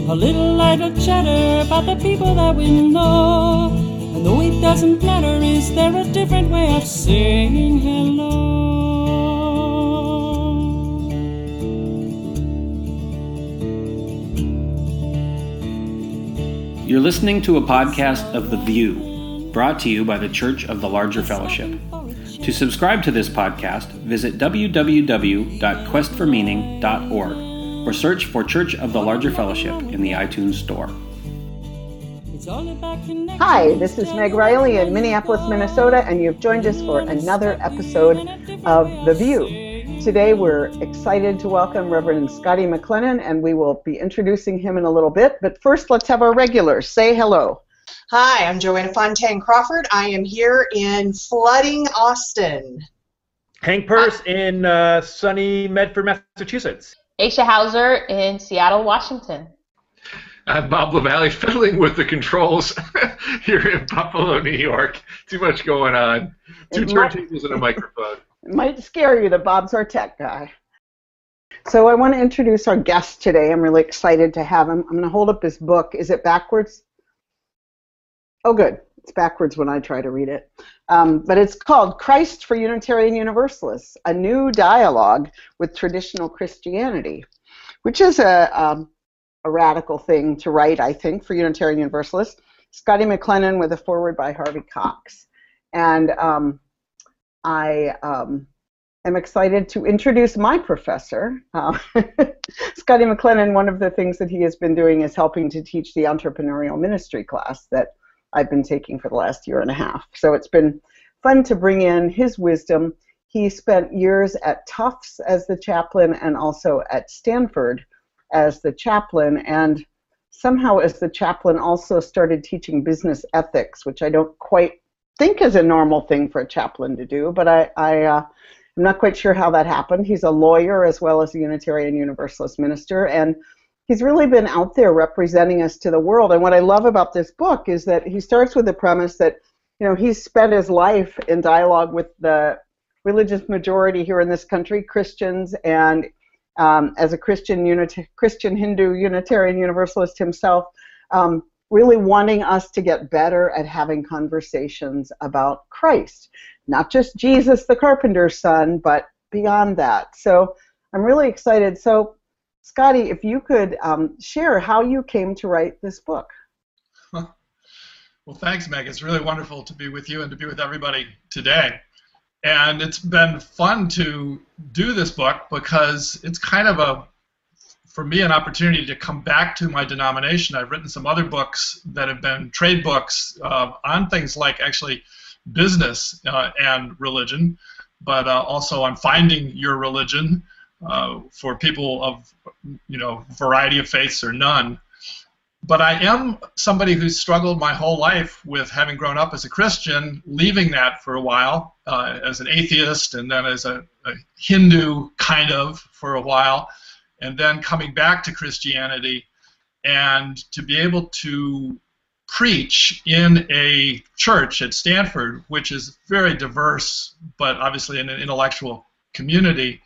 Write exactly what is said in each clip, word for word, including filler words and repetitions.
A little idle chatter about the people that we know. And though it doesn't matter, is there a different way of saying hello? You're listening to a podcast of The View, brought to you by the Church of the Larger Fellowship. To subscribe to this podcast, visit w w w dot quest for meaning dot org or search for Church of the Larger Fellowship in the iTunes Store. Hi, this is Meg Riley in Minneapolis, Minnesota, and you've joined us for another episode of The View. Today we're excited to welcome Reverend Scotty McLennan, and we will be introducing him in a little bit. But first, let's have our regulars. Say hello. Hi, I'm Joanna Fontaine Crawford. I am here in flooding Austin. Hank Purse uh, in uh, sunny Medford, Massachusetts. Aisha Hauser in Seattle, Washington. I'm Bob LaValle, fiddling with the controls here in Buffalo, New York. Too much going on. Two turntables and a microphone. It might scare you that Bob's our tech guy. So I want to introduce our guest today. I'm really excited to have him. I'm going to hold up his book. Is it backwards? Oh, good. It's backwards when I try to read it. Um, but it's called Christ for Unitarian Universalists, A New Dialogue with Traditional Christianity, which is a, um, a radical thing to write, I think, for Unitarian Universalists. Scotty McLennan with a foreword by Harvey Cox. And um, I um, am excited to introduce my professor. Uh, Scotty McLennan, one of the things that he has been doing is helping to teach the entrepreneurial ministry class that I've been taking for the last year and a half. So it's been fun to bring in his wisdom. He spent years at Tufts as the chaplain and also at Stanford as the chaplain, and somehow as the chaplain also started teaching business ethics, which I don't quite think is a normal thing for a chaplain to do, but I, I, uh, I'm not quite sure how that happened. He's a lawyer as well as a Unitarian Universalist minister, and he's really been out there representing us to the world. And what I love about this book is that he starts with the premise that, you know, he's spent his life in dialogue with the religious majority here in this country, Christians, and um, as a Christian unit, Christian Hindu Unitarian Universalist himself, um, really wanting us to get better at having conversations about Christ. Not just Jesus, the carpenter's son, but beyond that. So I'm really excited. So Scotty, if you could um, share how you came to write this book. Well, thanks, Meg. It's really wonderful to be with you and to be with everybody today. And it's been fun to do this book because it's kind of a, for me, an opportunity to come back to my denomination. I've written some other books that have been trade books uh, on things like actually business uh, and religion, but uh, also on finding your religion uh, for people of, you know, variety of faiths or none. But I am somebody who's struggled my whole life with having grown up as a Christian, leaving that for a while uh, as an atheist, and then as a, a Hindu kind of for a while, and then coming back to Christianity, and to be able to preach in a church at Stanford, which is very diverse, but obviously in an intellectual community,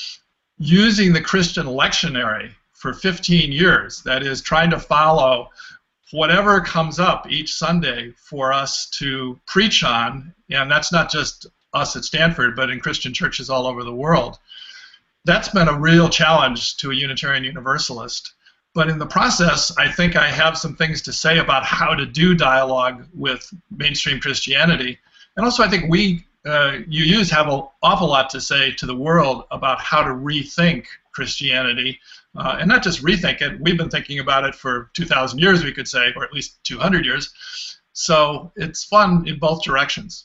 using the Christian lectionary for fifteen years, that is, trying to follow whatever comes up each Sunday for us to preach on, and that's not just us at Stanford, but in Christian churches all over the world. That's been a real challenge to a Unitarian Universalist. But in the process, I think I have some things to say about how to do dialogue with mainstream Christianity. And also I think we, uh, U Us, have an awful lot to say to the world about how to rethink Christianity. Uh, and not just rethink it, we've been thinking about it for two thousand years, we could say, or at least two hundred years. So it's fun in both directions.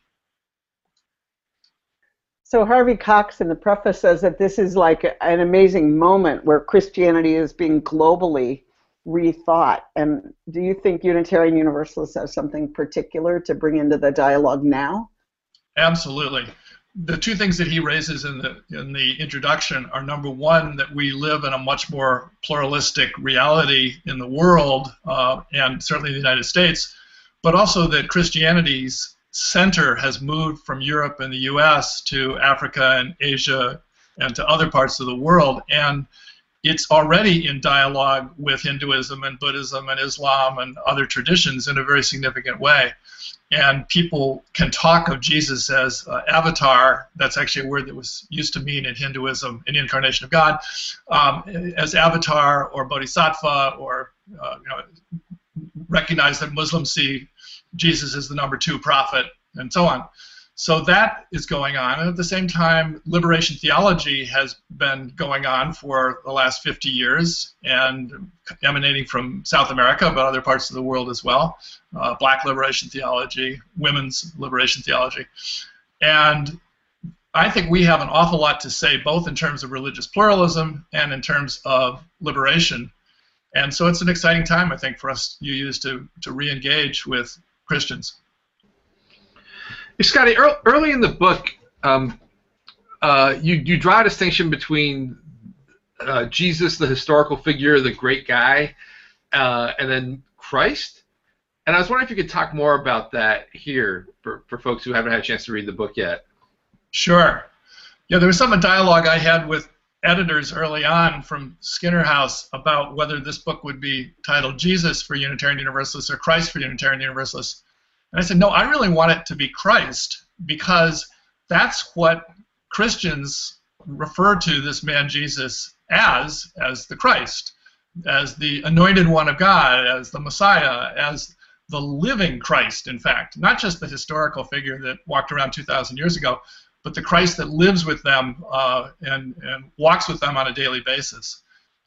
So Harvey Cox in the preface says that this is like an amazing moment where Christianity is being globally rethought. And do you think Unitarian Universalists have something particular to bring into the dialogue now? Absolutely. The two things that he raises in the in the introduction are, number one, that we live in a much more pluralistic reality in the world, uh, and certainly in the United States, but also that Christianity's center has moved from Europe and the U S to Africa and Asia and to other parts of the world. And it's already in dialogue with Hinduism and Buddhism and Islam and other traditions in a very significant way. And people can talk of Jesus as uh, avatar. That's actually a word that was used to mean in Hinduism, an incarnation of God, um, as avatar or bodhisattva, or uh, you know, recognize that Muslims see Jesus as the number two prophet, and so on. So that is going on. And at the same time, liberation theology has been going on for the last fifty years, and emanating from South America, but other parts of the world as well. Uh, black liberation theology, women's liberation theology. And I think we have an awful lot to say, both in terms of religious pluralism and in terms of liberation. And so it's an exciting time, I think, for us U Us to, to re-engage with Christians. Hey, Scotty, early in the book, um, uh, you, you draw a distinction between uh, Jesus, the historical figure, the great guy, uh, and then Christ. And I was wondering if you could talk more about that here for, for folks who haven't had a chance to read the book yet. Sure. Yeah, there was some dialogue I had with editors early on from Skinner House about whether this book would be titled Jesus for Unitarian Universalists or Christ for Unitarian Universalists. And I said, no, I really want it to be Christ, because that's what Christians refer to this man Jesus as, as the Christ, as the anointed one of God, as the Messiah, as the living Christ, in fact. Not just the historical figure that walked around two thousand years ago, but the Christ that lives with them uh, and, and walks with them on a daily basis.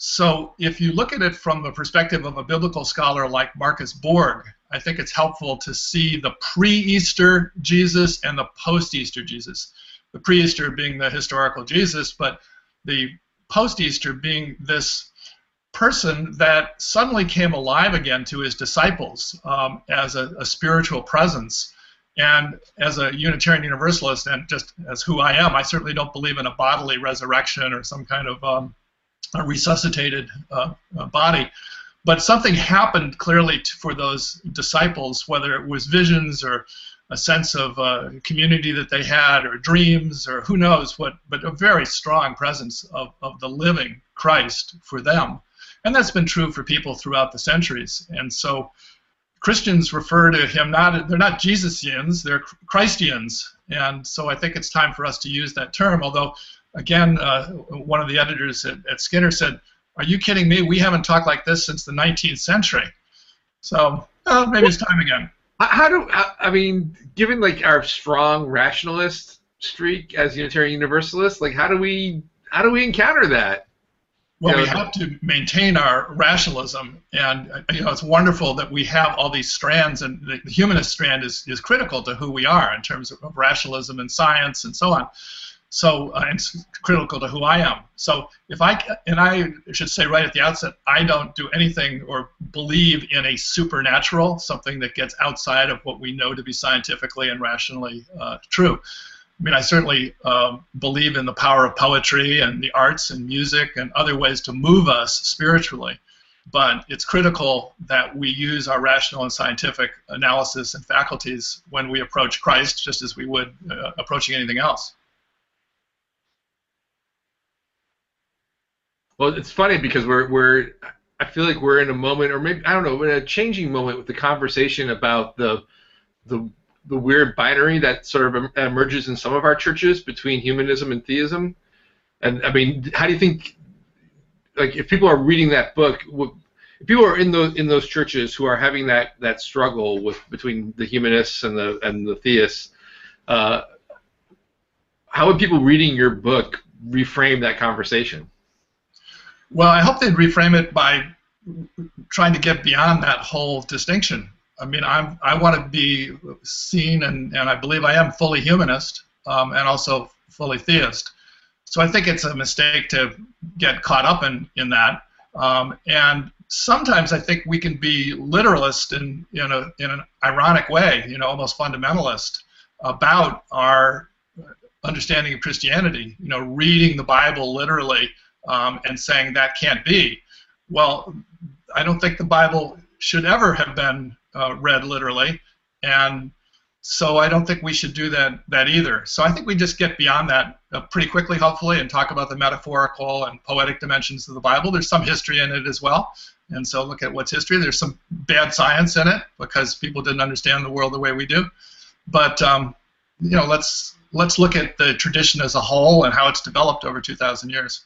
So if you look at it from the perspective of a biblical scholar like Marcus Borg, I think it's helpful to see the pre-Easter Jesus and the post-Easter Jesus. The pre-Easter being the historical Jesus, but the post-Easter being this person that suddenly came alive again to his disciples um, as a, a spiritual presence. And as a Unitarian Universalist, and just as who I am, I certainly don't believe in a bodily resurrection or some kind of um, a resuscitated uh, uh, body. But something happened clearly to, for those disciples, whether it was visions or a sense of uh, community that they had, or dreams, or who knows what, but a very strong presence of, of the living Christ for them. And that's been true for people throughout the centuries. And so Christians refer to him not, they're not Jesusians, they're Christians. And so I think it's time for us to use that term, although, again, uh, one of the editors at, at Skinner said, are you kidding me? We haven't talked like this since the nineteenth century. So, well, maybe it's time again. How do, I mean, given like our strong rationalist streak as Unitarian Universalists, like how do we, how do we encounter that? Well, you we know, have to maintain our rationalism, and you know it's wonderful that we have all these strands, and the, the humanist strand is, is critical to who we are in terms of, of rationalism and science and so on. So uh, it's critical to who I am. So if I, and I should say right at the outset, I don't do anything or believe in a supernatural, something that gets outside of what we know to be scientifically and rationally uh, true. I mean, I certainly um, believe in the power of poetry and the arts and music and other ways to move us spiritually. But it's critical that we use our rational and scientific analysis and faculties when we approach Christ, just as we would uh, approaching anything else. Well, it's funny because we're we're I feel like we're in a moment, or maybe I don't know, we're in a changing moment with the conversation about the the the weird binary that sort of emerges in some of our churches between humanism and theism. And I mean, how do you think, like, if people are reading that book, if people are in those in those churches who are having that that struggle with between the humanists and the and the theists, uh, how would people reading your book reframe that conversation? Well, I hope they'd reframe it by trying to get beyond that whole distinction. I mean, I'm, I want to be seen, and, and I believe I am, fully humanist um, and also fully theist. So I think it's a mistake to get caught up in, in that. Um, and sometimes I think we can be literalist in, in, a, in an ironic way, you know, almost fundamentalist about our understanding of Christianity, you know, reading the Bible literally um, and saying that can't be. Well, I don't think the Bible should ever have been uh, read literally, and so I don't think we should do that that either. So I think we just get beyond that uh, pretty quickly, hopefully, and talk about the metaphorical and poetic dimensions of the Bible. There's some history in it as well, and so look at what's history. There's some bad science in it because people didn't understand the world the way we do. But um, you know, let's let's look at the tradition as a whole and how it's developed over two thousand years.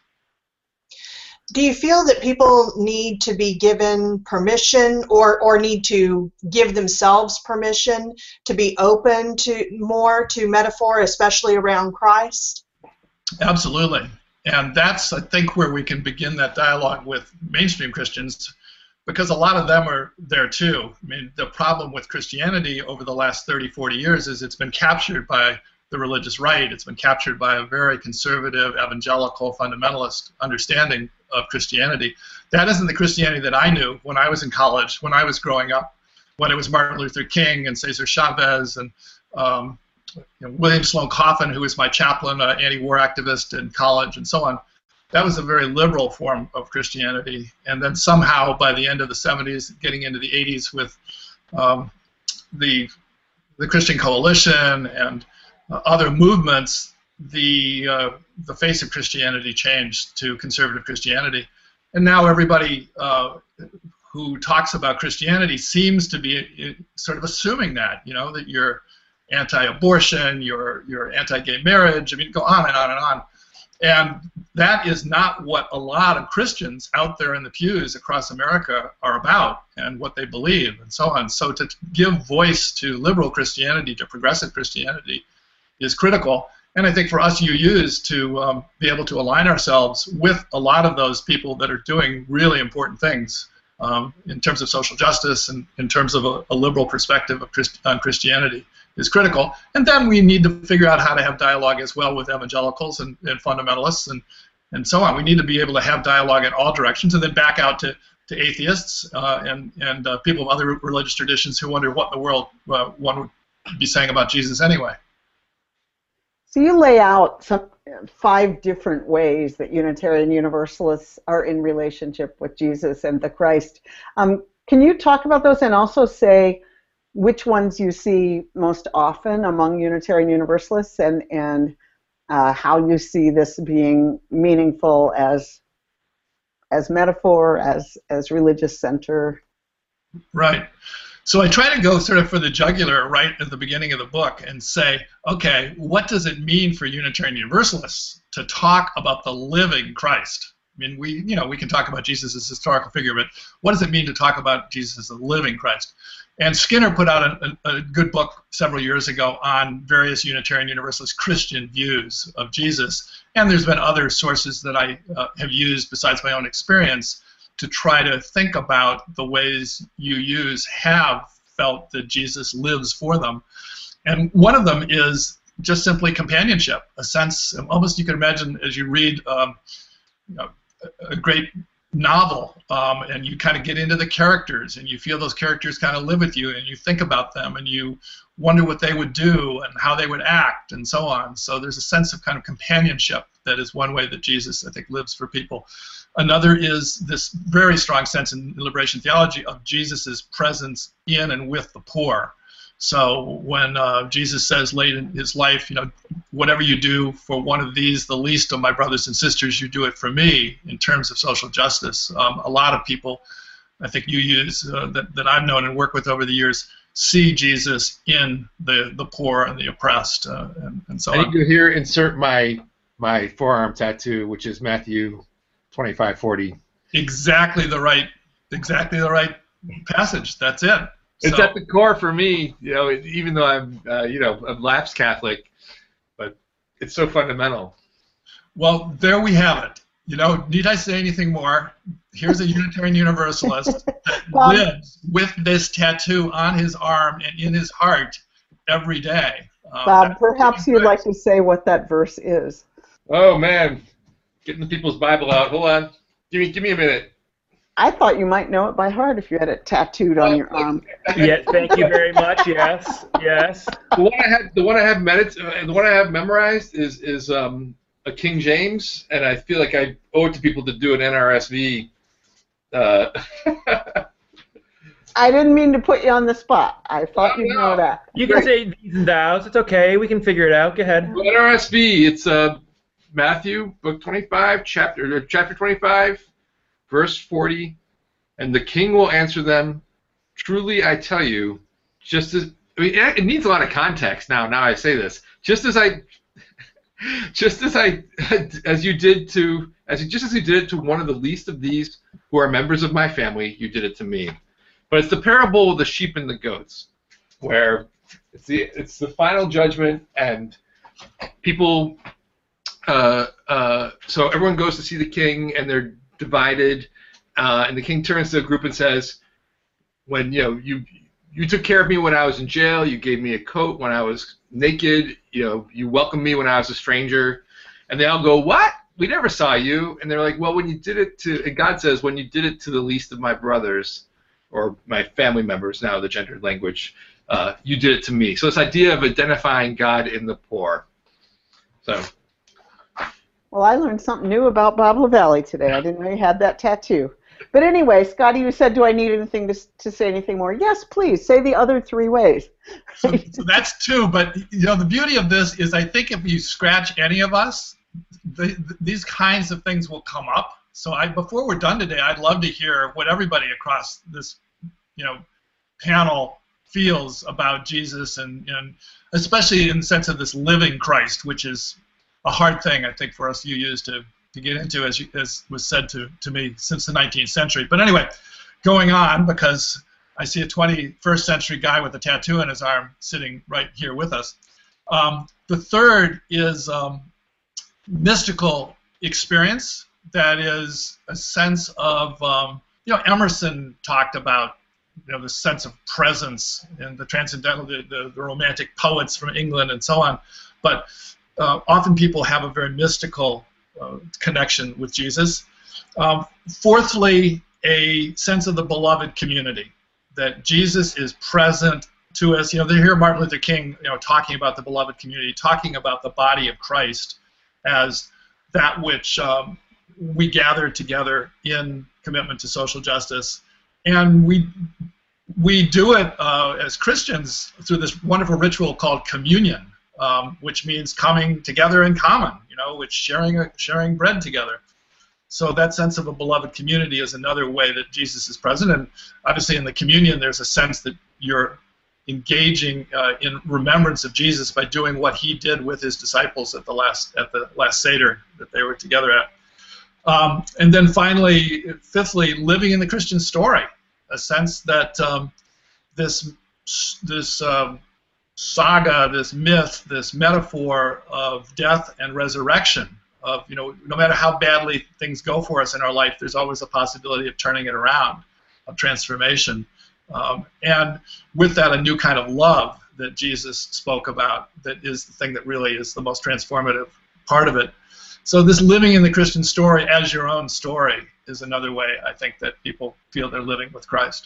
Do you feel that people need to be given permission or, or need to give themselves permission to be open to more to metaphor, especially around Christ? Absolutely. And that's, I think, where we can begin that dialogue with mainstream Christians, because a lot of them are there too. I mean, the problem with Christianity over the last thirty, forty years is it's been captured by the religious right. It's been captured by a very conservative, evangelical, fundamentalist understanding of Christianity. That isn't the Christianity that I knew when I was in college, when I was growing up, when it was Martin Luther King and Cesar Chavez and um, you know, William Sloane Coffin, who was my chaplain, an anti-war activist in college, and so on. That was a very liberal form of Christianity. And then somehow, by the end of the seventies, getting into the eighties with um, the the Christian Coalition and uh, other movements, the uh, the face of Christianity changed to conservative Christianity, and now everybody uh, who talks about Christianity seems to be sort of assuming that, you know, that you're anti-abortion, you're you're anti-gay marriage. I mean, go on and on and on, and that is not what a lot of Christians out there in the pews across America are about and what they believe and so on. So to give voice to liberal Christianity, to progressive Christianity, is critical. And I think for us U Us to um, be able to align ourselves with a lot of those people that are doing really important things um, in terms of social justice and in terms of a, a liberal perspective of Christ on Christianity is critical. And then we need to figure out how to have dialogue as well with evangelicals and, and fundamentalists and, and so on. We need to be able to have dialogue in all directions and then back out to, to atheists uh, and, and uh, people of other religious traditions who wonder what in the world uh, one would be saying about Jesus anyway. So you lay out some five different ways that Unitarian Universalists are in relationship with Jesus and the Christ. Um, can you talk about those and also say which ones you see most often among Unitarian Universalists and, and uh, how you see this being meaningful as as metaphor, as, as religious center? Right. So I try to go sort of for the jugular right at the beginning of the book and say, okay, what does it mean for Unitarian Universalists to talk about the living Christ? I mean, we, you know, we can talk about Jesus as a historical figure, but what does it mean to talk about Jesus as a living Christ? And Skinner put out a, a, a good book several years ago on various Unitarian Universalist Christian views of Jesus, and there's been other sources that I uh, have used besides my own experience to try to think about the ways U Us have felt that Jesus lives for them. And one of them is just simply companionship, a sense, almost you can imagine as you read um, you know, a great novel um, and you kind of get into the characters and you feel those characters kind of live with you and you think about them and you wonder what they would do and how they would act and so on. So there's a sense of kind of companionship that is one way that Jesus, I think, lives for people. Another is this very strong sense in liberation theology of Jesus' presence in and with the poor. So when uh, Jesus says late in his life, you know, whatever you do for one of these, the least of my brothers and sisters, you do it for me in terms of social justice. Um, a lot of people, I think you use, uh, that, that I've known and worked with over the years, see Jesus in the, the poor and the oppressed uh, and, and so I on. need to here insert my, my forearm tattoo, which is Matthew twenty-five forty. Exactly the right, exactly the right passage. That's it. It's So- at the core for me, you know, even though I'm, uh, you know, a lapsed Catholic, but it's so fundamental. Well, there we have it. You know, need I say anything more? Here's a Unitarian Universalist that Bob. lives with this tattoo on his arm and in his heart every day. Um, Bob, that's perhaps pretty you'd like to say what that verse is. Oh man, getting the people's Bible out. Hold on, give me, give me a minute. I thought you might know it by heart if you had it tattooed on your arm. Yeah, thank you very much. Yes, yes. The one I have, the one I have medit- uh, the one I have memorized is is um, a King James, and I feel like I owe it to people to do an N R S V. Uh, I didn't mean to put you on the spot. I thought you'd know that. You can say these and thous. It's okay. We can figure it out. Go ahead. N R S V. It's uh, Matthew, book twenty-five, chapter chapter twenty-five, verse forty, and the king will answer them, "Truly I tell you, just as..." I mean, it needs a lot of context now. Now I say this, just as I, just as I, as you did to, as you, just as you did it to one of the least of these who are members of my family, you did it to me. But it's the parable of the sheep and the goats, where it's the it's the final judgment, and people. Uh, uh, so everyone goes to see the king, and they're divided. Uh, and the king turns to the group and says, "When you know you." You took care of me when I was in jail. You gave me a coat when I was naked. You know, you welcomed me when I was a stranger." And they all go, "What? We never saw you." And they're like, "Well, when you did it to," and God says, "When you did it to the least of my brothers, or my family members," now the gendered language, uh, "you did it to me." So this idea of identifying God in the poor. So. Well, I learned something new about Bob Lavalley today. I didn't know you had that tattoo. But anyway, Scotty, you said, do I need anything to, to say anything more? Yes, please. Say the other three ways. so, so that's two, but you know the beauty of this is I think if you scratch any of us, the, the, these kinds of things will come up. So I, before we're done today, I'd love to hear what everybody across this you know, panel feels about Jesus, and, and especially in the sense of this living Christ, which is a hard thing, I think, for us U Us to to get into, as, you, as was said to, to me, since the nineteenth century. But anyway, going on, because I see a twenty-first century guy with a tattoo on his arm sitting right here with us. Um, the third is um, mystical experience. That is a sense of, um, you know, Emerson talked about, you know, the sense of presence and the transcendental, the, the, the romantic poets from England and so on. But uh, often people have a very mystical Uh, connection with Jesus. Um, fourthly, a sense of the beloved community, that Jesus is present to us. You know, they hear Martin Luther King, you know, talking about the beloved community, talking about the body of Christ as that which um, we gather together in commitment to social justice, and we we do it uh, as Christians through this wonderful ritual called communion. Um, which means coming together in common, you know, which sharing a, sharing bread together. So that sense of a beloved community is another way that Jesus is present. And obviously in the communion, there's a sense that you're engaging uh, in remembrance of Jesus by doing what he did with his disciples at the last at the last Seder that they were together at. Um, and then finally, fifthly, living in the Christian story, a sense that um, this this um, saga, this myth, this metaphor of death and resurrection, of, you know, no matter how badly things go for us in our life, there's always a possibility of turning it around, of transformation. Um, and with that, a new kind of love that Jesus spoke about, that is the thing that really is the most transformative part of it. So this living in the Christian story as your own story is another way, I think, that people feel they're living with Christ.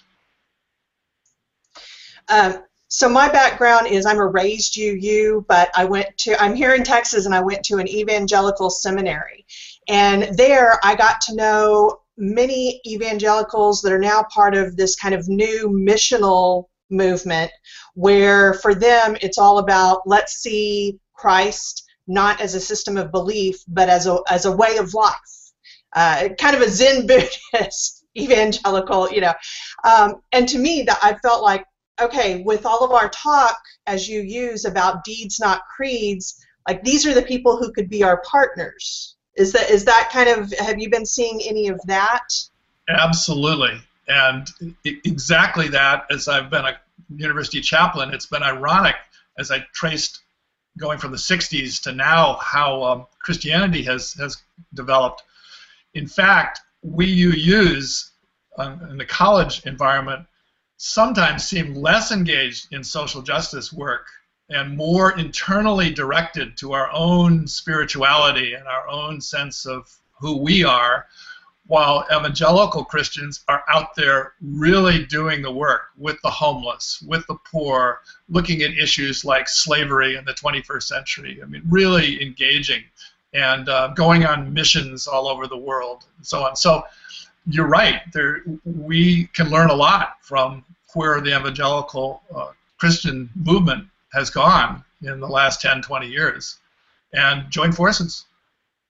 Um, So my background is I'm a raised U U, but I went to, I'm here in Texas, and I went to an evangelical seminary. And there I got to know many evangelicals that are now part of this kind of new missional movement, where for them it's all about, let's see Christ not as a system of belief, but as a, as a way of life. Uh, kind of a Zen Buddhist evangelical, you know. Um, and to me, that I felt like, okay, with all of our talk as you use about deeds, not creeds, like these are the people who could be our partners. Is that is that kind of, have you been seeing any of that? Absolutely. And exactly that, as I've been a university chaplain, it's been ironic as I traced going from the sixties to now how um, Christianity has, has developed. In fact, we U Us um, in the college environment sometimes seem less engaged in social justice work and more internally directed to our own spirituality and our own sense of who we are, while evangelical Christians are out there really doing the work with the homeless, with the poor, looking at issues like slavery in the twenty-first century. I mean, really engaging and uh, going on missions all over the world and so on. So you're right. There, we can learn a lot from where the evangelical uh, Christian movement has gone in the last ten, twenty years, and join forces.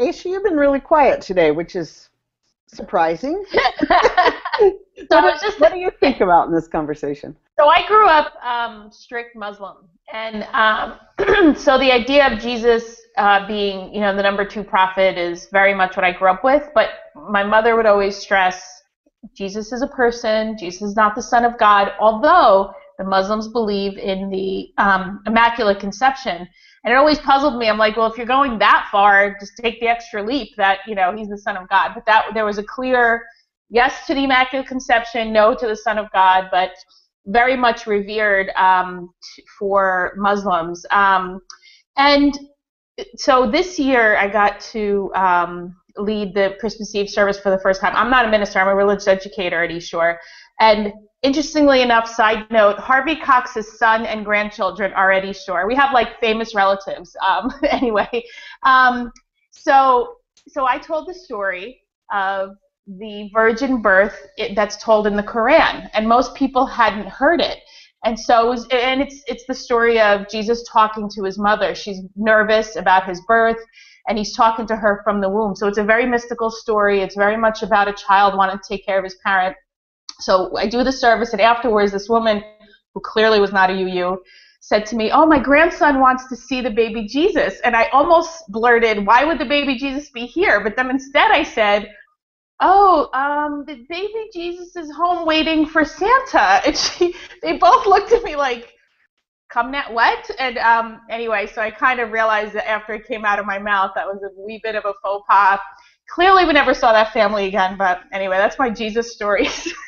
Aisha, you've been really quiet today, which is surprising. So what, I was just, what do you think about in this conversation? So I grew up um, strict Muslim, and um, so the idea of Jesus uh, being, you know, the number two prophet is very much what I grew up with. But my mother would always stress, Jesus is a person. Jesus is not the Son of God. Although the Muslims believe in the um, Immaculate Conception, and it always puzzled me. I'm like, well, if you're going that far, just take the extra leap that, you know, he's the Son of God. But that there was a clear yes to the Immaculate Conception, no to the Son of God, but very much revered um, t- for Muslims. Um, and so this year I got to um, lead the Christmas Eve service for the first time. I'm not a minister, I'm a religious educator at East Shore. And interestingly enough, side note, Harvey Cox's son and grandchildren are at East Shore. We have like famous relatives. Um, anyway, um, so so I told the story of the virgin birth it, that's told in the Quran, and most people hadn't heard it. And so, it was, and it's it's the story of Jesus talking to his mother. She's nervous about his birth, and he's talking to her from the womb. So it's a very mystical story. It's very much about a child wanting to take care of his parent. So I do the service, and afterwards, this woman, who clearly was not a U U, said to me, "Oh, my grandson wants to see the baby Jesus." And I almost blurted, "Why would the baby Jesus be here?" But then instead I said, "Oh, um, the baby Jesus is home waiting for Santa." And she, they both looked at me like, "Come net what?" And um, anyway, so I kind of realized that after it came out of my mouth, that was a wee bit of a faux pas. Clearly, we never saw that family again. But anyway, that's my Jesus story.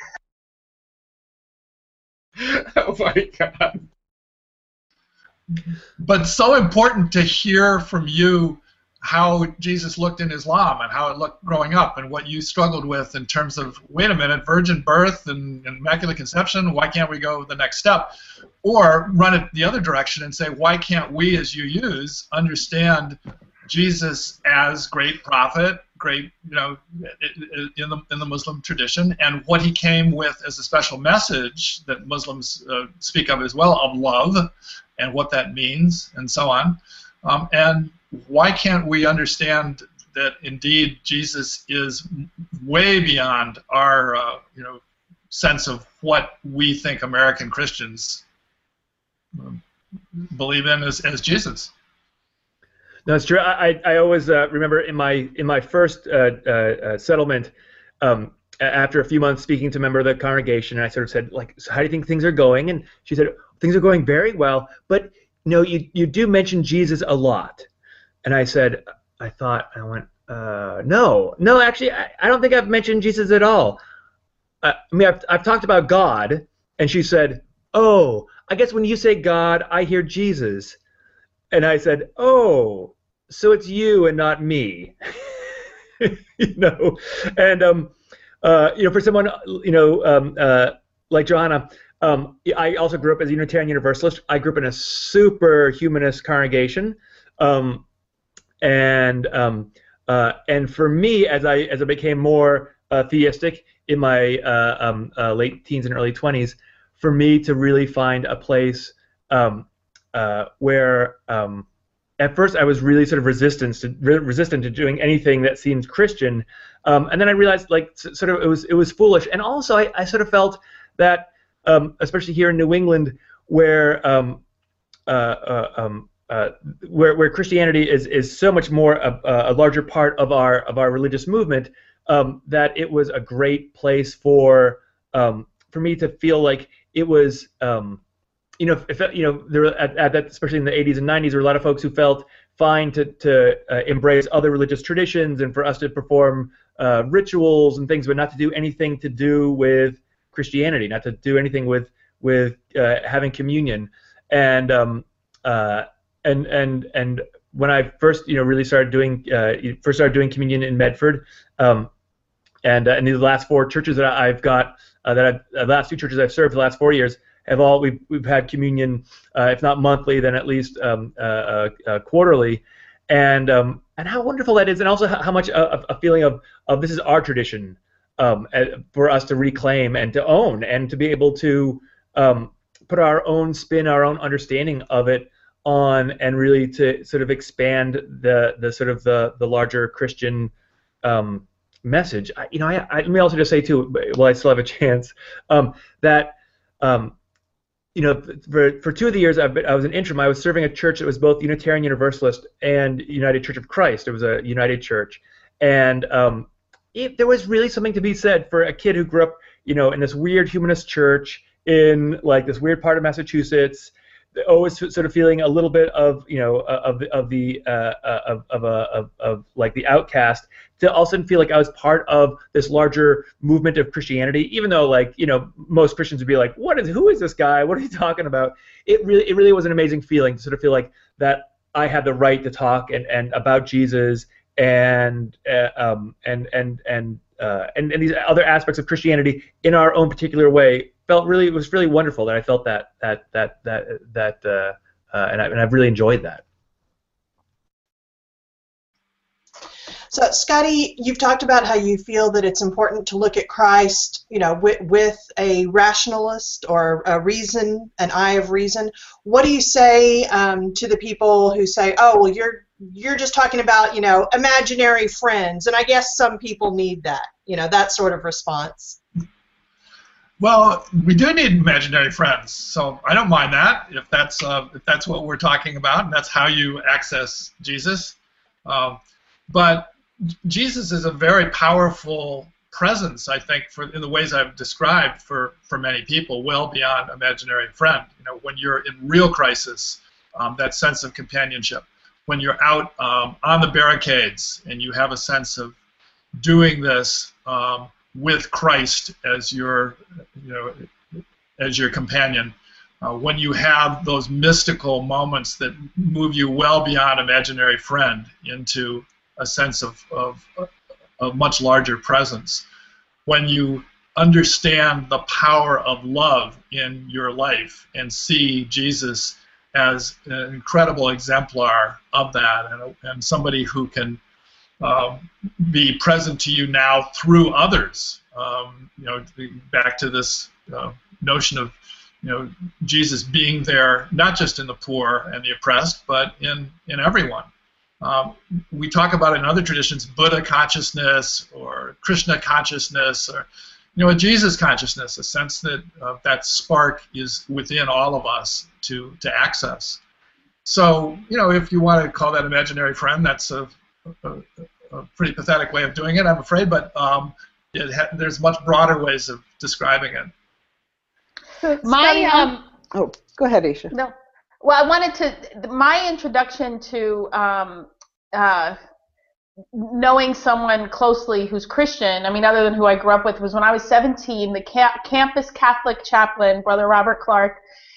Oh my God. But so important to hear from you how Jesus looked in Islam and how it looked growing up and what you struggled with in terms of, wait a minute, virgin birth and, and Immaculate Conception, why can't we go the next step? Or run it the other direction and say, why can't we as U Us understand Jesus as great prophet, great, you know, in the, in the Muslim tradition, and what he came with as a special message that Muslims uh, speak of as well, of love and what that means and so on. Um, and why can't we understand that indeed Jesus is way beyond our uh, you know, sense of what we think American Christians um, believe in as, as Jesus? No, it's true. I I always uh, remember in my in my first uh, uh, uh, settlement, um, after a few months speaking to a member of the congregation, and I sort of said, like, so how do you think things are going? And she said, things are going very well, but you know, you you do mention Jesus a lot. And I said, I thought, I went, uh, no, no, actually, I, I don't think I've mentioned Jesus at all. Uh, I mean, I've I've talked about God, and she said, oh, I guess when you say God, I hear Jesus. And I said, oh, so it's you and not me, you know. And um, uh, you know, for someone, you know, um, uh, like Johanna, um, I also grew up as a Unitarian Universalist. I grew up in a super humanist congregation, um, and um, uh, and for me, as I as I became more uh, theistic in my uh, um, uh, late teens and early twenties, for me to really find a place. Um, Uh, where um, at first I was really sort of resistant to re resistant to doing anything that seemed Christian, um, and then I realized, like, sort of it was it was foolish, and also I, I sort of felt that, um, especially here in New England, where um, uh, uh, um, uh, where where Christianity is is so much more a, a larger part of our of our religious movement, um, that it was a great place for um, for me to feel like it was. Um, You know, if, you know, there at, at that, especially in the eighties and nineties, there were a lot of folks who felt fine to to uh, embrace other religious traditions and for us to perform uh, rituals and things, but not to do anything to do with Christianity, not to do anything with with uh, having communion. And um, uh, and and and when I first, you know, really started doing uh, first started doing communion in Medford, um, and uh, and these last four churches that I've got uh, that I've, the last two churches I've served the last four years. Have all we've we've had communion, uh, if not monthly, then at least um, uh, uh, uh, quarterly, and um, and how wonderful that is, and also how, how much a, a feeling of of this is our tradition um, for us to reclaim and to own, and to be able to um, put our own spin, our own understanding of it on and really to sort of expand the the sort of the the larger Christian um, message. I, you know, I, I, let me also just say too, while I still have a chance, um, that um, you know, for for two of the years I've been, I was an interim, I was serving a church that was both Unitarian Universalist and United Church of Christ. It was a United Church, and um, it, there was really something to be said for a kid who grew up, you know, in this weird humanist church in like this weird part of Massachusetts, always sort of feeling a little bit of, you know, of of the uh, of of, a, of of like the outcast, to also feel like I was part of this larger movement of Christianity, even though, like, you know, most Christians would be like, what is, who is this guy? What are you talking about? It really it really was an amazing feeling to sort of feel like that I had the right to talk and, and about Jesus and uh, um and and and uh, and and these other aspects of Christianity in our own particular way. Felt really, it was really wonderful that I felt that that that that that uh, uh, and I and I've really enjoyed that. So, Scotty, you've talked about how you feel that it's important to look at Christ, you know, with, with a rationalist or a reason, an eye of reason. What do you say um, to the people who say, "Oh, well, you're you're just talking about, you know, imaginary friends," and I guess some people need that, you know, that sort of response? Well, we do need imaginary friends, so I don't mind that if that's uh, if that's what we're talking about, and that's how you access Jesus. Um, but Jesus is a very powerful presence, I think, for in the ways I've described for for many people, well beyond imaginary friend. You know, when you're in real crisis, um, that sense of companionship. When you're out um, on the barricades and you have a sense of doing this. Um, with Christ as your, you know, as your companion, uh, when you have those mystical moments that move you well beyond imaginary friend into a sense of, of a much larger presence, when you understand the power of love in your life and see Jesus as an incredible exemplar of that, and, and somebody who can Uh, be present to you now through others. Um, you know, back to this uh, notion of, you know, Jesus being there not just in the poor and the oppressed, but in in everyone. Um, we talk about in other traditions Buddha consciousness or Krishna consciousness, or, you know, a Jesus consciousness, a sense that uh, that spark is within all of us to to access. So, you know, if you want to call that imaginary friend, that's a A, a pretty pathetic way of doing it, I'm afraid, but um, it ha there's much broader ways of describing it. My um, oh, go ahead, Aisha. No, well, I wanted to. My introduction to um, uh, knowing someone closely who's Christian, I mean, other than who I grew up with, was when I was seventeen. The ca campus Catholic chaplain, Brother Robert Clark,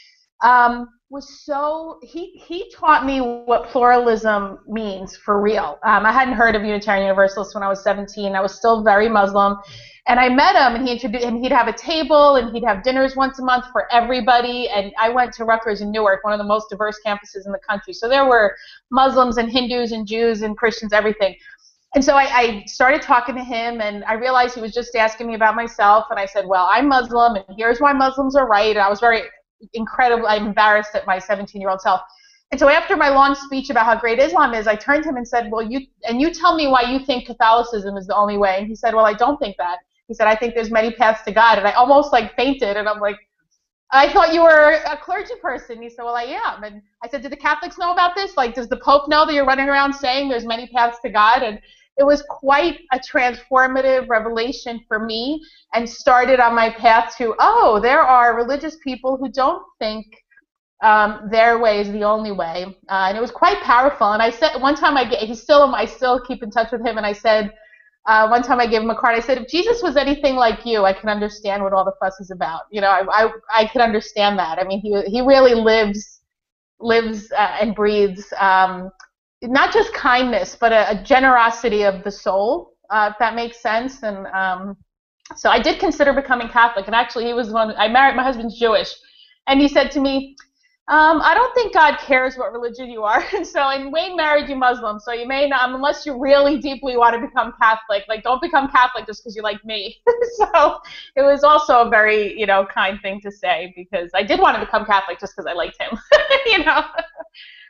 um, was so, he, he taught me what pluralism means for real. Um, I hadn't heard of Unitarian Universalists when I was seventeen. I was still very Muslim. And I met him, and, he introduced, and he'd have a table, and he'd have dinners once a month for everybody. And I went to Rutgers in Newark, one of the most diverse campuses in the country. So there were Muslims and Hindus and Jews and Christians, everything. And so I, I started talking to him, and I realized he was just asking me about myself. And I said, well, I'm Muslim, and here's why Muslims are right. And I was very incredible. I'm embarrassed at my seventeen-year-old self. And so after my long speech about how great Islam is, I turned to him and said, well, you and you tell me why you think Catholicism is the only way. And he said, well, I don't think that. He said, I think there's many paths to God. And I almost like fainted, and I'm like, I thought you were a clergy person. He said, well, I am. And I said, do the Catholics know about this? Like, does the Pope know that you're running around saying there's many paths to God? And it was quite a transformative revelation for me, and started on my path to, oh, there are religious people who don't think um, their way is the only way. Uh, and it was quite powerful. And I said, one time I get, he's still, I still keep in touch with him, and I said, uh, one time I gave him a card, I said, if Jesus was anything like you, I can understand what all the fuss is about. You know, I, I, I could understand that. I mean, he, he really lives, lives uh, and breathes um, not just kindness, but a, a generosity of the soul, uh, if that makes sense. And um, so I did consider becoming Catholic. And actually, he was the one, I married, my husband's Jewish. And he said to me, um, I don't think God cares what religion you are. And so, and Wayne married you Muslim, so you may not, unless you really deeply want to become Catholic, like, don't become Catholic just because you like me. So it was also a very, you know, kind thing to say, because I did want to become Catholic just because I liked him, you know.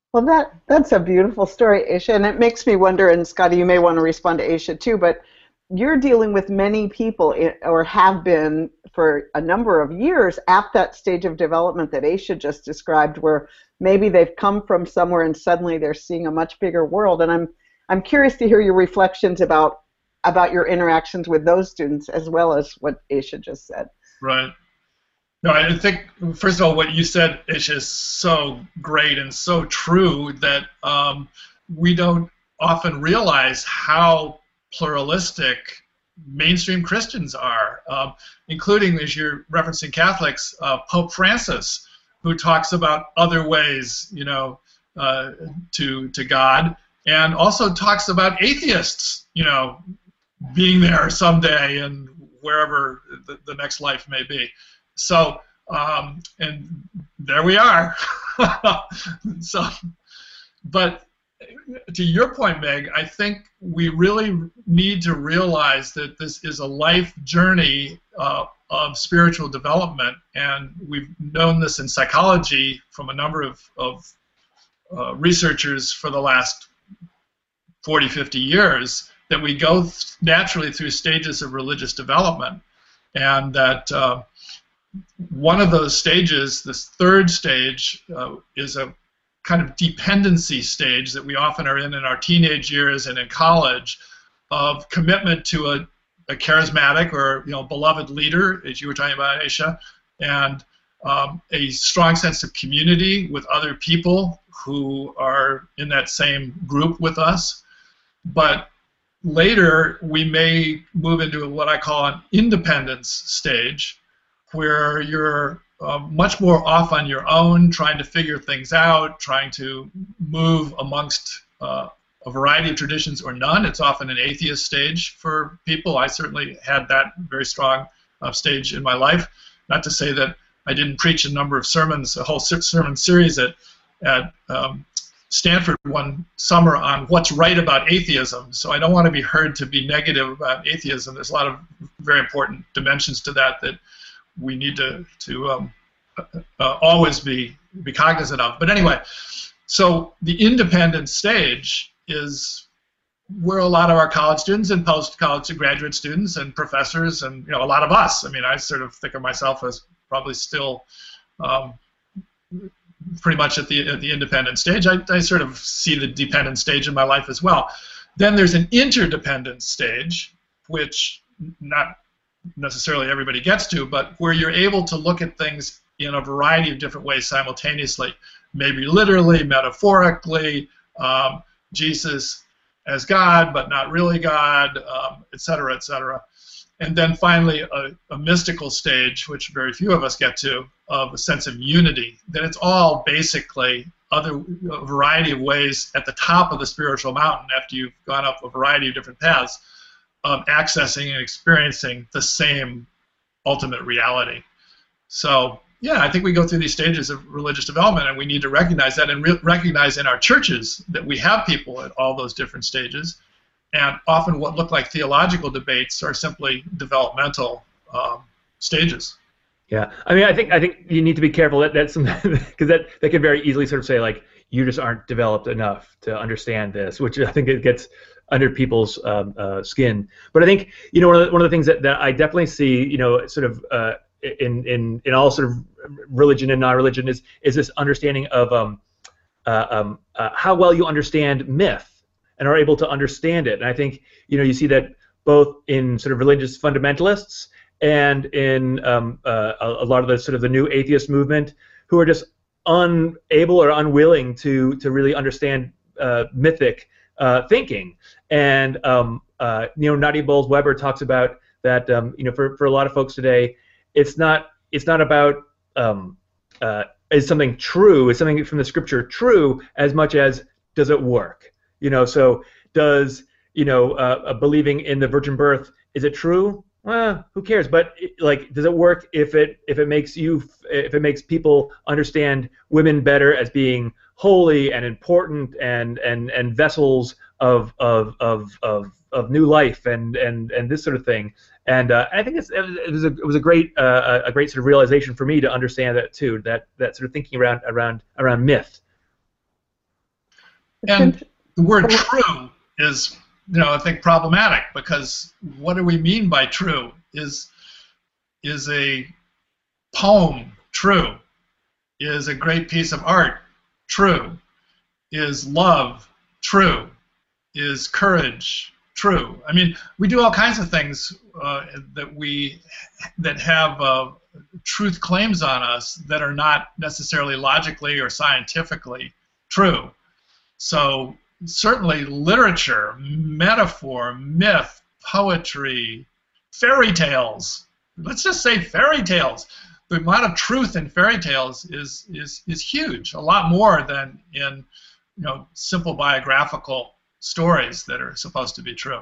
Well, that that's a beautiful story, Aisha, and it makes me wonder, and Scotty, you may want to respond to Aisha too, but you're dealing with many people, or have been for a number of years, at that stage of development that Aisha just described, where maybe they've come from somewhere and suddenly they're seeing a much bigger world. And I'm I'm curious to hear your reflections about about your interactions with those students, as well as what Aisha just said. Right. No, I think, first of all, what you said, Aisha, is so great and so true that um, we don't often realize how pluralistic mainstream Christians are, um, including, as you're referencing Catholics, uh, Pope Francis, who talks about other ways, you know, uh, to to God, and also talks about atheists, you know, being there someday and wherever the, the next life may be. So, um, and there we are. So, but to your point, Meg, I think we really need to realize that this is a life journey uh, of spiritual development, and we've known this in psychology from a number of, of uh, researchers for the last forty, fifty years, that we go th- naturally through stages of religious development, and that uh, one of those stages, this third stage, uh, is a kind of dependency stage that we often are in in our teenage years and in college, of commitment to a, a charismatic or, you know, beloved leader, as you were talking about, Aisha, and um, a strong sense of community with other people who are in that same group with us. But later, we may move into what I call an independence stage, where you're uh, much more off on your own, trying to figure things out, trying to move amongst uh, a variety of traditions or none. It's often an atheist stage for people. I certainly had that very strong uh, stage in my life. Not to say that I didn't preach a number of sermons, a whole sermon series at, at um, Stanford one summer on what's right about atheism. So I don't want to be heard to be negative about atheism. There's a lot of very important dimensions to that that we need to to um, uh, always be be cognizant of. But anyway, so the independent stage is where a lot of our college students and post-college and graduate students and professors and, you know, a lot of us. I mean, I sort of think of myself as probably still um, pretty much at the at the independent stage. I, I sort of see the dependent stage in my life as well. Then there's an interdependent stage, which not necessarily everybody gets to, but where you're able to look at things in a variety of different ways simultaneously, maybe literally, metaphorically, um, Jesus as God, but not really God, um, et cetera, et cetera. And then finally, a, a mystical stage, which very few of us get to, of a sense of unity. That it's all basically other a variety of ways at the top of the spiritual mountain, after you've gone up a variety of different paths, of accessing and experiencing the same ultimate reality. So, yeah, I think we go through these stages of religious development, and we need to recognize that, and re- recognize in our churches that we have people at all those different stages. And often what look like theological debates are simply developmental um, stages. Yeah, I mean, I think I think you need to be careful that that's because that that can very easily sort of say, like, you just aren't developed enough to understand this, which I think it gets under people's um, uh, skin. But I think, you know, one of the, one of the things that, that I definitely see, you know, sort of uh, in in in all sort of religion and non-religion is is this understanding of um, uh, um, uh, how well you understand myth and are able to understand it. And I think, you know, you see that both in sort of religious fundamentalists and in um, uh, a, a lot of the sort of the new atheist movement, who are just unable or unwilling to to really understand uh, mythic uh, thinking. And um, uh, you know, Nadia Bowles-Weber talks about that. Um, you know, for for a lot of folks today, it's not it's not about um, uh, is something true, is something from the scripture true, as much as does it work. You know, so does, you know, uh, believing in the virgin birth, is it true? Well, who cares? But like, does it work if it if it makes you if it makes people understand women better as being holy and important and and and vessels of of of of, of new life and and and this sort of thing? And uh, I think it's, it was a it was a great uh, a great sort of realization for me to understand that too. That that sort of thinking around around around myth. And the word true is, you know, I think problematic, because what do we mean by true? Is is a poem true? Is a great piece of art true? Is love true? Is courage true? I mean, we do all kinds of things uh, that we that have uh, truth claims on us that are not necessarily logically or scientifically true. So certainly literature, metaphor, myth, poetry, fairy tales. Let's just say fairy tales. The amount of truth in fairy tales is is is huge. A lot more than in, you know, simple biographical stories that are supposed to be true.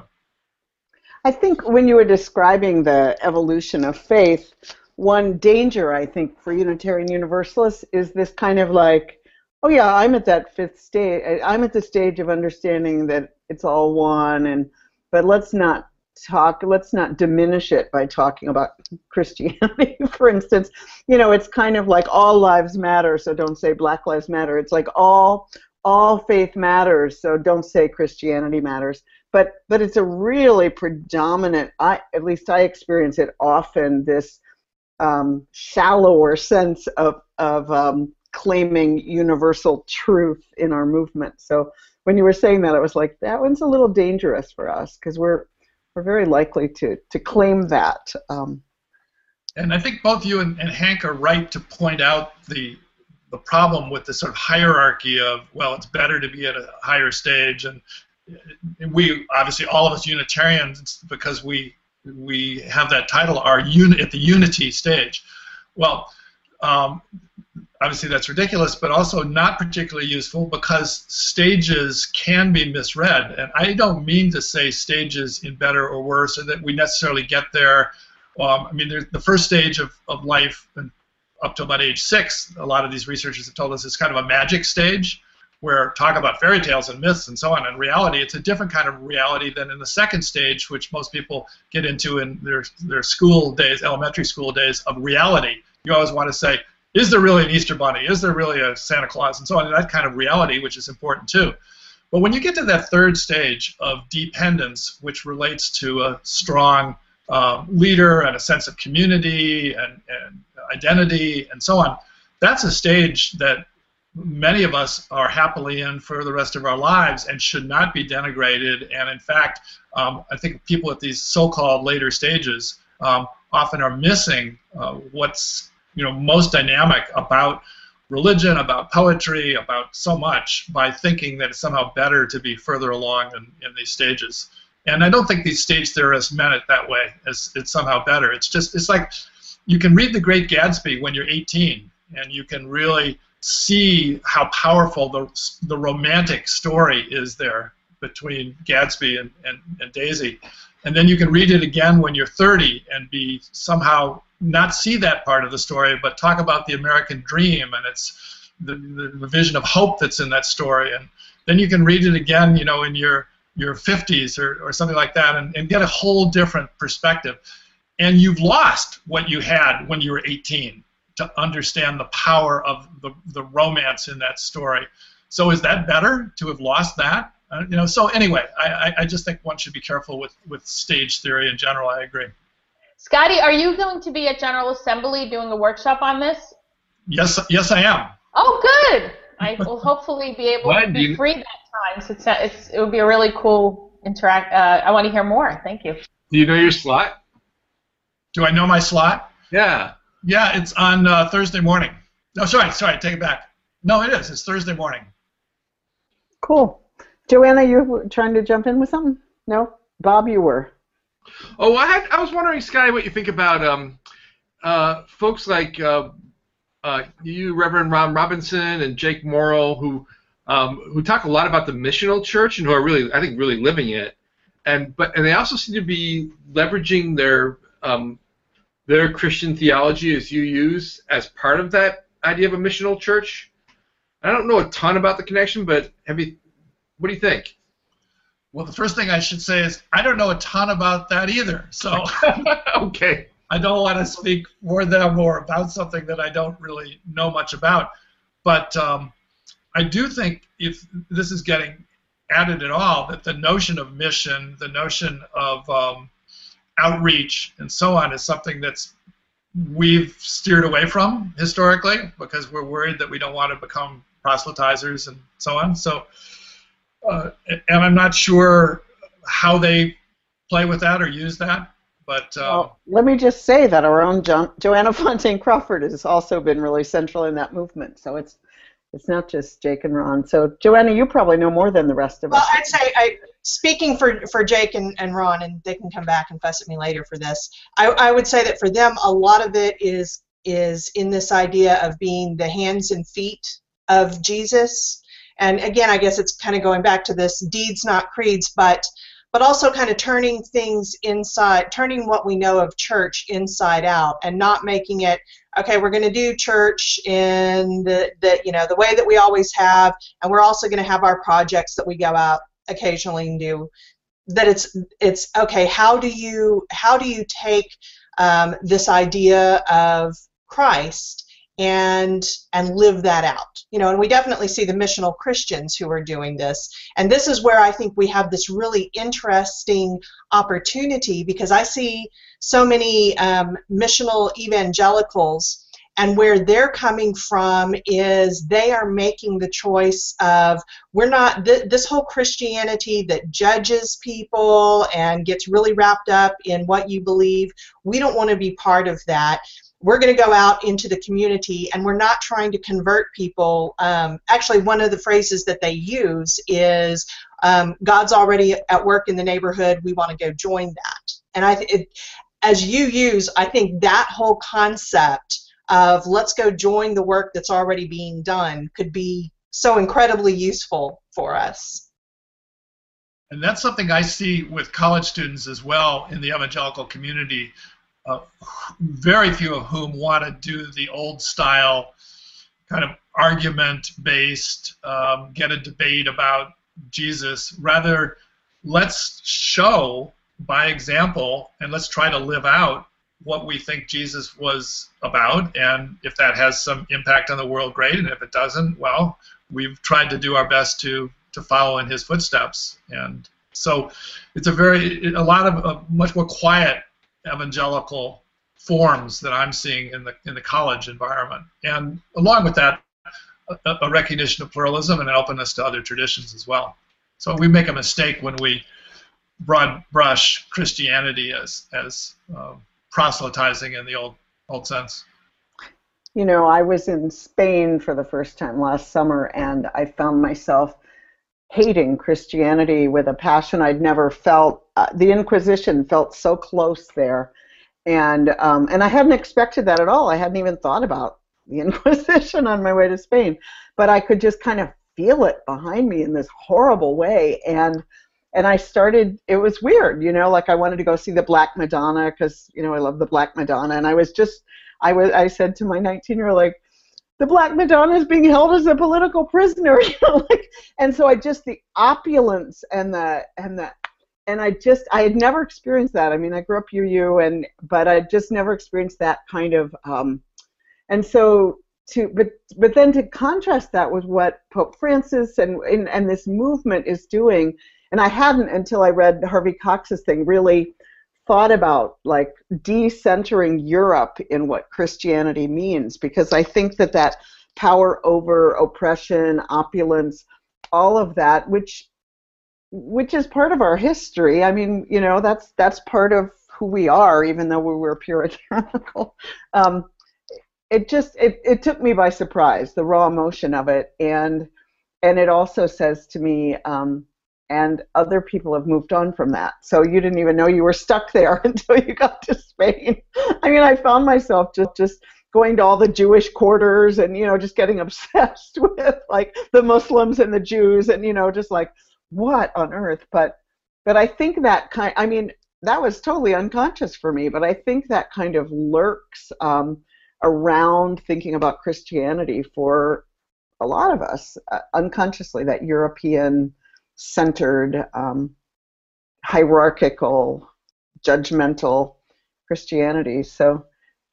I think when you were describing the evolution of faith, one danger, I think, for Unitarian Universalists is this kind of like, oh yeah, I'm at that fifth stage. I'm at the stage of understanding that it's all one, and but let's not talk. Let's not diminish it by talking about Christianity, for instance. You know, it's kind of like all lives matter, so don't say Black Lives Matter. It's like all all faith matters, so don't say Christianity matters. But but it's a really predominant. I at least I experience it often. This um, shallower sense of of um, claiming universal truth in our movement. So when you were saying that, I was like, that one's a little dangerous for us, because we're we're very likely to to claim that. Um, and I think both you and, and Hank are right to point out the the problem with the sort of hierarchy of, well, it's better to be at a higher stage, and, and we obviously all of us Unitarians, because we we have that title, are uni- at the unity stage. Well, um, obviously that's ridiculous, but also not particularly useful, because stages can be misread. And I don't mean to say stages in better or worse, or that we necessarily get there. Um, I mean, there's the first stage of, of life, and up to about age six, a lot of these researchers have told us it's kind of a magic stage, where talk about fairy tales and myths and so on. In reality, it's a different kind of reality than in the second stage, which most people get into in their, their school days, elementary school days, of reality. You always want to say, is there really an Easter Bunny? Is there really a Santa Claus? And so on, and that kind of reality, which is important too. But when you get to that third stage of dependence, which relates to a strong um, leader and a sense of community and, and identity and so on, that's a stage that many of us are happily in for the rest of our lives and should not be denigrated. And in fact, um, I think people at these so-called later stages um, often are missing uh, what's you know most dynamic about religion, about poetry, about so much, by thinking that it's somehow better to be further along in, in these stages. And I don't think these stage theorists meant it that way, as it's somehow better. It's just, it's like you can read The Great Gatsby when you're eighteen, and you can really see how powerful the, the romantic story is there between Gatsby and, and, and Daisy. And then you can read it again when you're thirty and be somehow not see that part of the story, but talk about the American dream and it's the, the, the vision of hope that's in that story. And then you can read it again, you know, in your your fifties or, or something like that, and, and get a whole different perspective. And you've lost what you had when you were eighteen to understand the power of the, the romance in that story. So is that better to have lost that? Uh, you know. So anyway, I, I just think one should be careful with, with stage theory in general. I agree. Scotty, are you going to be at General Assembly doing a workshop on this? Yes, yes, I am. Oh, good. I will hopefully be able to be free that time. So it's, it's it would be a really cool interact. Uh, I want to hear more. Thank you. Do you know your slot? Do I know my slot? Yeah. Yeah, it's on uh, Thursday morning. No, sorry, sorry, take it back. No, it is. It's Thursday morning. Cool. Joanna, you were trying to jump in with something? No? Bob, you were. Oh, I had, I was wondering, Scotty, what you think about um, uh, folks like uh, uh, you, Reverend Ron Robinson, and Jake Morrow, who um, who talk a lot about the missional church and who are really, I think, really living it, and but and they also seem to be leveraging their um, their Christian theology as you use as part of that idea of a missional church. I don't know a ton about the connection, but have you? What do you think? Well, the first thing I should say is I don't know a ton about that either. So okay, I don't want to speak for them or about something that I don't really know much about. But um, I do think if this is getting added at all, that the notion of mission, the notion of um, outreach, and so on is something that's we've steered away from historically because we're worried that we don't want to become proselytizers and so on. So, uh, and I'm not sure how they play with that or use that. But um, well, let me just say that our own jo- Joanna Fontaine Crawford has also been really central in that movement. So it's it's not just Jake and Ron. So Joanna, you probably know more than the rest of well, us. Well, I'd say, I, speaking for, for Jake and, and Ron, and they can come back and fuss at me later for this, I, I would say that for them, a lot of it is is in this idea of being the hands and feet of Jesus. And again, I guess it's kind of going back to this deeds, not creeds, but but also kind of turning things inside, turning what we know of church inside out, and not making it, okay, we're going to do church in the, the, you know, the way that we always have, and we're also going to have our projects that we go out occasionally and do. That it's, it's okay, how do you, how do you take um, this idea of Christ and and live that out, you know? And we definitely see the missional Christians who are doing this, and this is where I think we have this really interesting opportunity, because I see so many um, missional evangelicals, and where they're coming from is they are making the choice of, we're not, th- this whole Christianity that judges people and gets really wrapped up in what you believe, we don't want to be part of that. We're going to go out into the community, and we're not trying to convert people. Um, actually, one of the phrases that they use is, um, God's already at work in the neighborhood, we want to go join that. And I, th- it, as you use, I think that whole concept of let's go join the work that's already being done could be so incredibly useful for us. And that's something I see with college students as well in the evangelical community. Uh, very few of whom want to do the old style kind of argument-based, um, get a debate about Jesus. Rather, let's show by example, and let's try to live out what we think Jesus was about. And if that has some impact on the world, great. And if it doesn't, well, we've tried to do our best to to follow in his footsteps. And so it's a very, a lot of a much more quiet evangelical forms that I'm seeing in the in the college environment, and along with that, a, a recognition of pluralism and an openness to other traditions as well. So we make a mistake when we broad brush Christianity as as uh, proselytizing in the old old sense. You know, I was in Spain for the first time last summer, and I found myself hating Christianity with a passion I'd never felt. Uh, the Inquisition felt so close there, and um, and I hadn't expected that at all. I hadn't even thought about the Inquisition on my way to Spain, but I could just kind of feel it behind me in this horrible way, and and I started. It was weird, you know, like I wanted to go see the Black Madonna because you know I love the Black Madonna, and I was just, I was, I said to my nineteen-year-old, like, the Black Madonna is being held as a political prisoner, you know, like, and so I just, the opulence and the, and the, and I just, I had never experienced that. I mean, I grew up U U, and, but I just never experienced that kind of, um, and so to, but, but then to contrast that with what Pope Francis and, and, and this movement is doing, and I hadn't until I read Harvey Cox's thing, really thought about like decentering Europe in what Christianity means, because I think that that power over oppression, opulence, all of that, which which is part of our history. I mean, you know, that's that's part of who we are, even though we were puritanical. Um, it just it, it took me by surprise, the raw emotion of it, and and it also says to me, um, and other people have moved on from that. So you didn't even know you were stuck there until you got to Spain. I mean, I found myself just, just going to all the Jewish quarters and, you know, just getting obsessed with, like, the Muslims and the Jews and, you know, just like, what on earth? But but I think that kind, I mean, that was totally unconscious for me, but I think that kind of lurks um, around thinking about Christianity for a lot of us, uh, unconsciously, that European centered, um, hierarchical, judgmental Christianity. So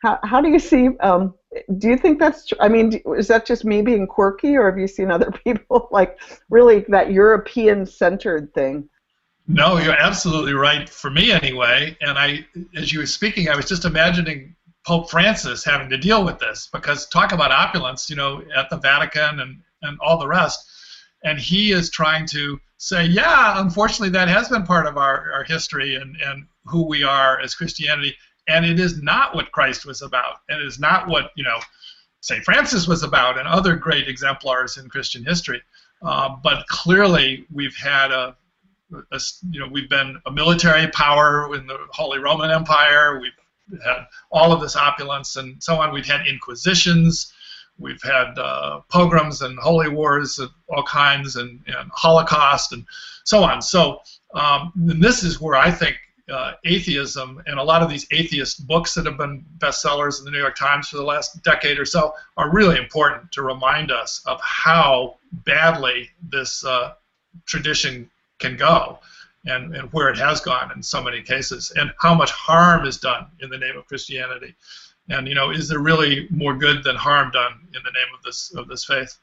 How how do you see? Um, do you think that's true? I mean, is that just me being quirky, or have you seen other people like really that European-centered thing? No, you're absolutely right, for me anyway. And I, as you were speaking, I was just imagining Pope Francis having to deal with this, because talk about opulence, you know, at the Vatican and, and all the rest. And he is trying to say, yeah, unfortunately that has been part of our, our history and, and who we are as Christianity. And it is not what Christ was about. And it is not what, you know, Saint Francis was about and other great exemplars in Christian history. Uh, but clearly we've had a A, you know, we've been a military power in the Holy Roman Empire. We've had all of this opulence and so on. We've had inquisitions. We've had uh, pogroms and holy wars of all kinds, and, and Holocaust and so on. So um, this is where I think uh, atheism and a lot of these atheist books that have been bestsellers in the New York Times for the last decade or so are really important to remind us of how badly this uh, tradition can go, and, and where it has gone in so many cases, and how much harm is done in the name of Christianity. And, you know, is there really more good than harm done in the name of this of this faith?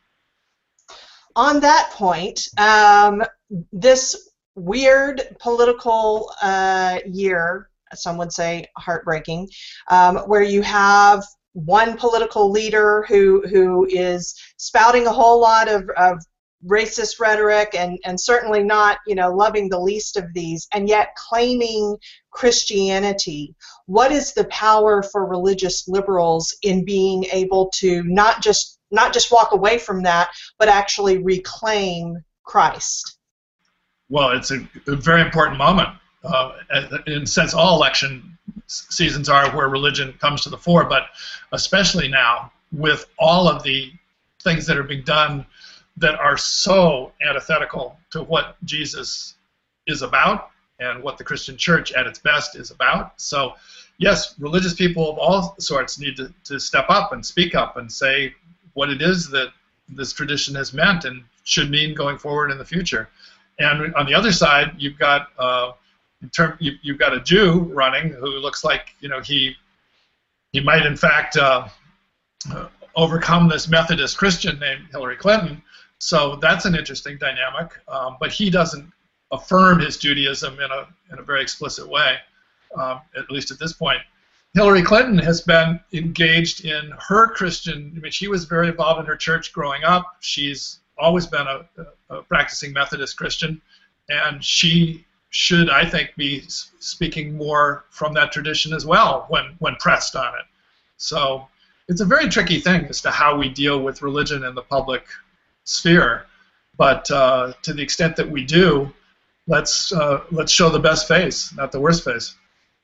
On that point, um, this weird political uh, year, some would say heartbreaking, um, where you have one political leader who who is spouting a whole lot of, of racist rhetoric and, and certainly not, you know, loving the least of these, and yet claiming Christianity. What is the power for religious liberals in being able to not just not just walk away from that, but actually reclaim Christ? Well, it's a, a very important moment. Uh, in a sense, all election seasons are where religion comes to the fore, but especially now with all of the things that are being done that are so antithetical to what Jesus is about and what the Christian church at its best is about. So, yes, religious people of all sorts need to, to step up and speak up and say what it is that this tradition has meant and should mean going forward in the future. And on the other side, you've got uh, in term, you, you've got a Jew running who looks like, you know, he he might in fact uh, uh, overcome this Methodist Christian named Hillary Clinton. So that's an interesting dynamic, um, but he doesn't affirm his Judaism in a in a very explicit way, um, at least at this point. Hillary Clinton has been engaged in her Christian. I mean, she was very involved in her church growing up. She's always been a, a practicing Methodist Christian, and she should, I think, be speaking more from that tradition as well when when pressed on it. So it's a very tricky thing as to how we deal with religion in the public sphere, but uh, to the extent that we do, let's uh, let's show the best face, not the worst face.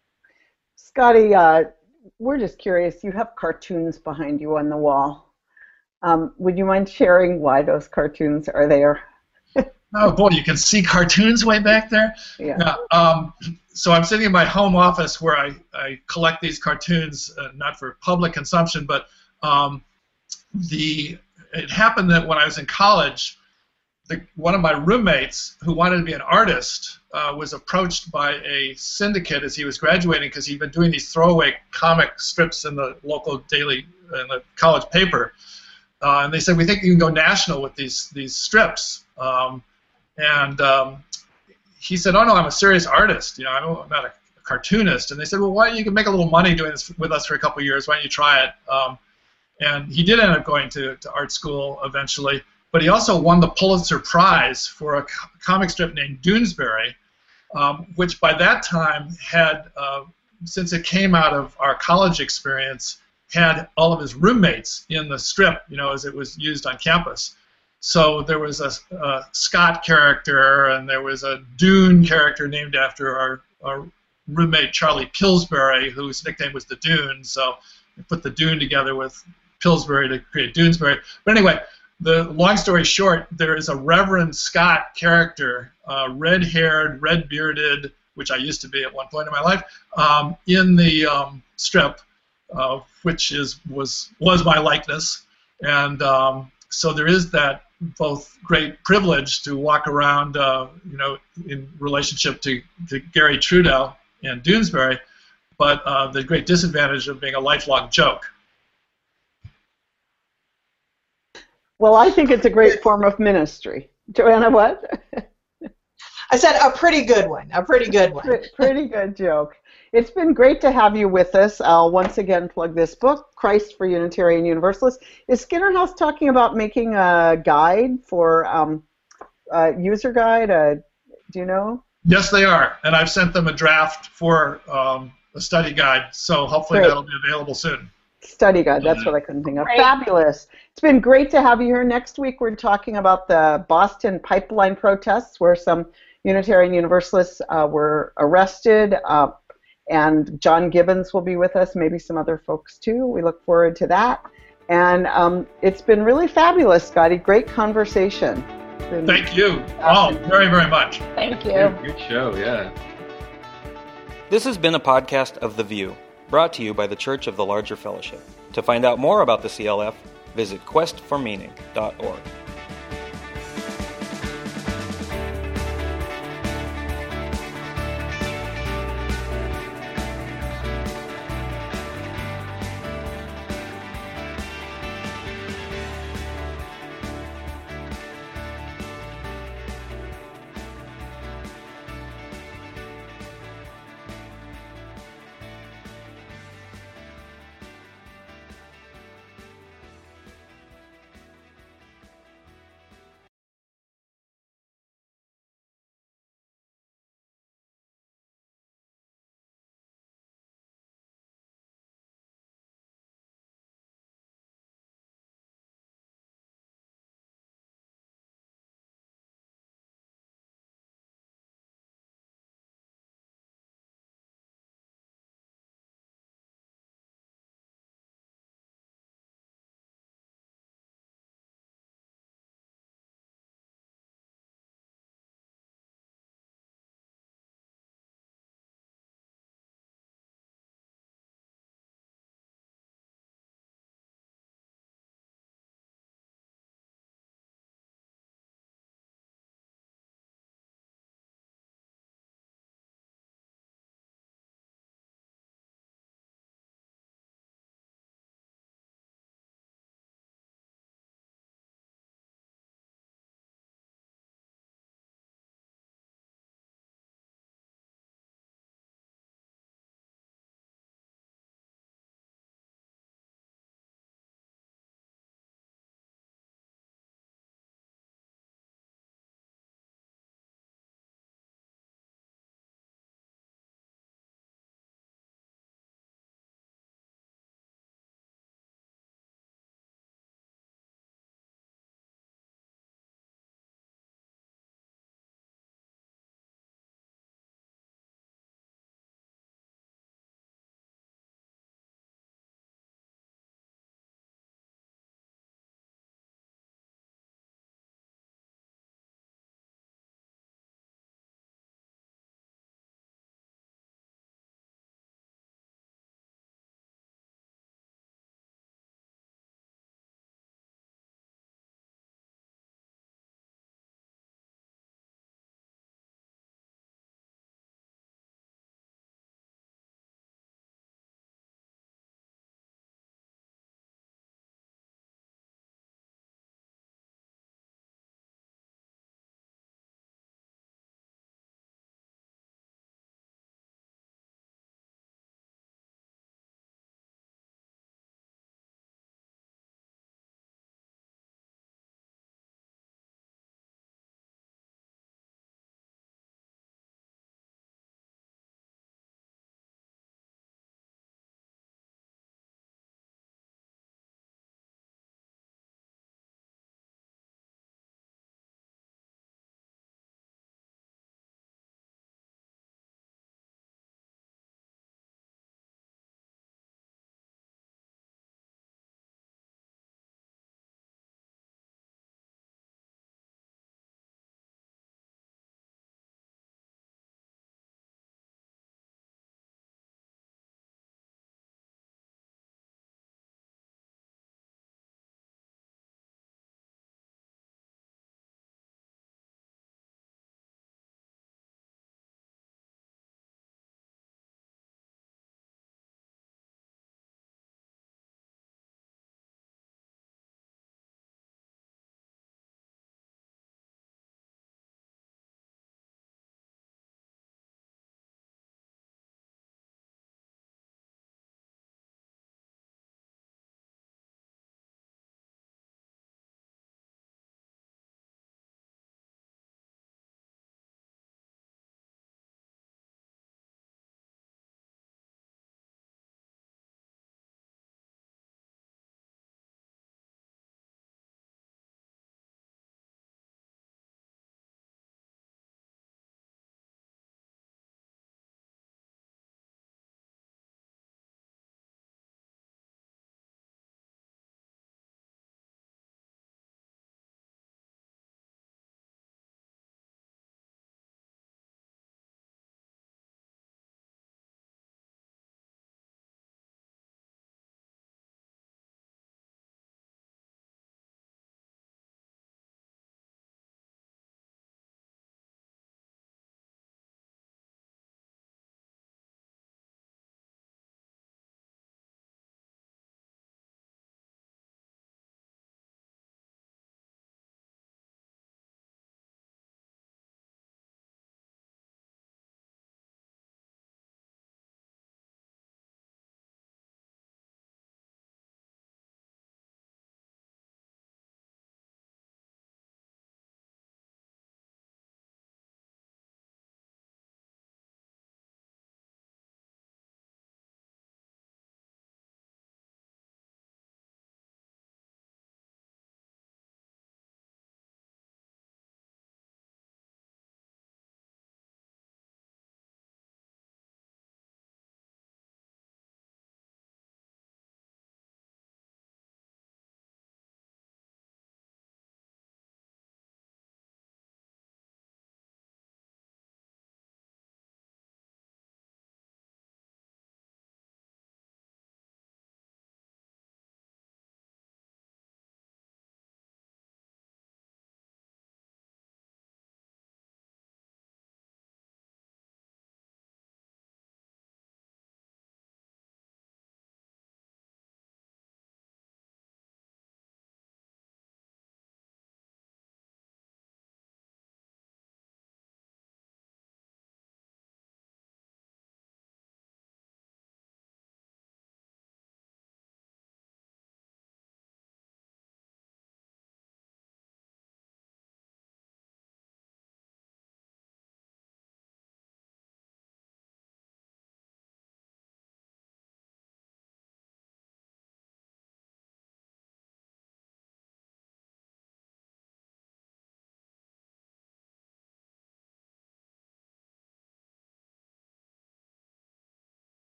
Scotty, uh, we're just curious. You have cartoons behind you on the wall. Um, would you mind sharing why those cartoons are there? Oh boy, you can see cartoons way back there. Yeah. yeah um, so I'm sitting in my home office where I, I collect these cartoons, uh, not for public consumption, but um, the it happened that when I was in college, the, one of my roommates who wanted to be an artist uh, was approached by a syndicate as he was graduating, because he'd been doing these throwaway comic strips in the local daily, in the college paper. Uh, and they said, we think you can go national with these these strips. Um, and um, he said, oh no, I'm a serious artist. You know, I'm not a cartoonist. And they said, well, why don't you can make a little money doing this with us for a couple of years? Why don't you try it? Um, and he did end up going to, to art school eventually. But he also won the Pulitzer Prize for a co- comic strip named Doonesbury, um, which by that time had, uh, since it came out of our college experience, had all of his roommates in the strip, you know, as it was used on campus. So there was a, a Scott character, and there was a Dune character named after our, our roommate Charlie Pillsbury, whose nickname was the Dune. So we put the Dune together with Pillsbury to create Doonesbury. But anyway, the long story short, there is a Reverend Scott character, uh, red-haired, red-bearded, which I used to be at one point in my life, um, in the um, strip, uh, which is was was my likeness, and um, so there is that both great privilege to walk around, uh, you know, in relationship to, to Gary Trudeau and Doonesbury, but uh, the great disadvantage of being a lifelong joke. Well, I think it's a great form of ministry. Joanna, what? I said a pretty good one, a pretty good one. Pretty good joke. It's been great to have you with us. I'll once again plug this book, Christ for Unitarian Universalists. Is Skinner House talking about making a guide for um, a user guide? Uh, do you know? Yes, they are, and I've sent them a draft for um, a study guide, so hopefully Great. That'll be available soon. Study guide, that's what I couldn't think of. Great. Fabulous. It's been great to have you here. Next week we're talking about the Boston pipeline protests where some Unitarian Universalists uh, were arrested, uh, and John Gibbons will be with us, maybe some other folks too. We look forward to that. And um, it's been really fabulous, Scotty. Great conversation. Been Thank you awesome. all very, very much. Thank you. Good, good show, yeah. This has been a podcast of The View, brought to you by the Church of the Larger Fellowship. To find out more about the C L F, visit quest for meaning dot org.